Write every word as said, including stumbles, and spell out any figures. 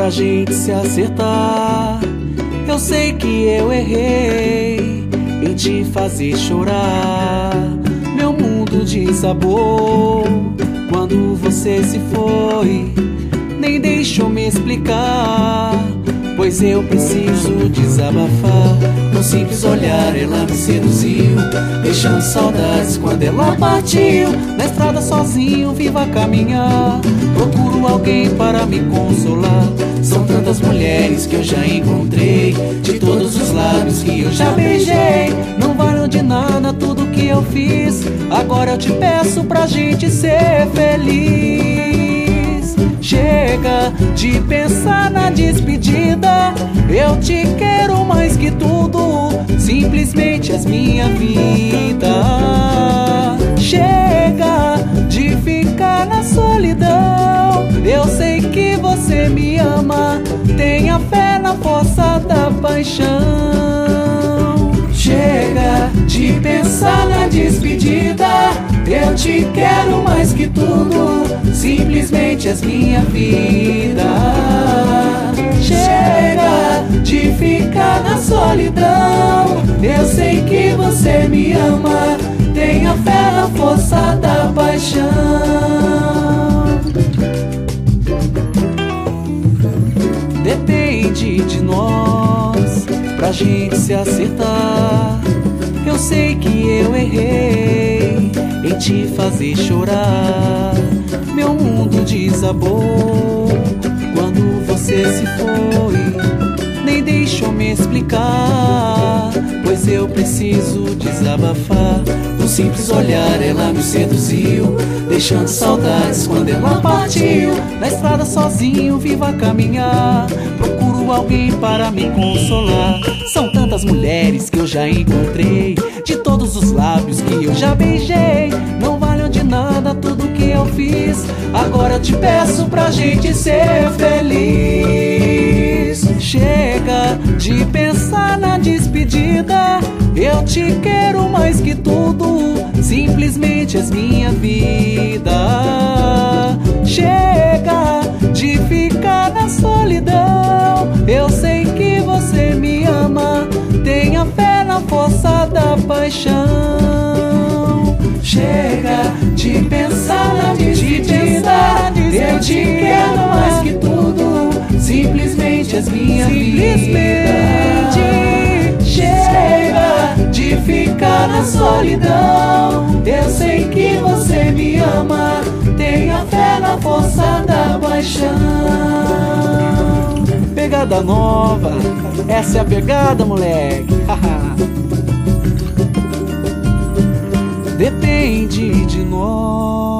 pra gente se acertar. Eu sei que eu errei em te fazer chorar. Meu mundo desabou quando você se foi, nem deixou me explicar, pois eu preciso desabafar. Num simples olhar ela me seduziu, deixando saudades quando ela partiu. Na estrada sozinho, vivo a caminhar, procuro alguém para me consolar. São tantas mulheres que eu já encontrei, de todos os lábios que eu já beijei. Não valeu de nada tudo que eu fiz, agora eu te peço pra gente ser feliz. Chega de pensar na despedida, eu te quero mais que tudo, simplesmente és minha vida. Chega de ficar na solidão, eu sei que você me ama, tenha fé na força da paixão. Chega de pensar na despedida, eu te quero mais que tudo, simplesmente és minha vida. Chega de ficar na solidão, eu sei que você me ama, tenha fé na força da paixão. Depende de nós pra gente se acertar. Eu sei que eu errei em te fazer chorar. Meu mundo desabou quando você se foi, nem deixou me explicar, pois eu preciso desabafar. No simples olhar ela me seduziu, deixando saudades quando ela partiu. Na estrada sozinho, vivo a caminhar, procuro alguém para me consolar. São tantas mulheres que eu já encontrei, de todos os lábios que eu já beijei. Não valeu de nada tudo que eu fiz, agora eu te peço pra gente ser feliz. Chega de pensar na despedida, eu te quero mais que tudo, simplesmente és minha vida. Chega de ficar na solidão, eu sei que você me ama, tenha fé na força da paixão. Chega de pensar na despedida, eu te quero mais que tudo, simplesmente és minha vida. Chega de ficar na solidão, eu sei que você me ama, tenha fé na força da paixão. Pegada nova, essa é a pegada, moleque. Depende de nós.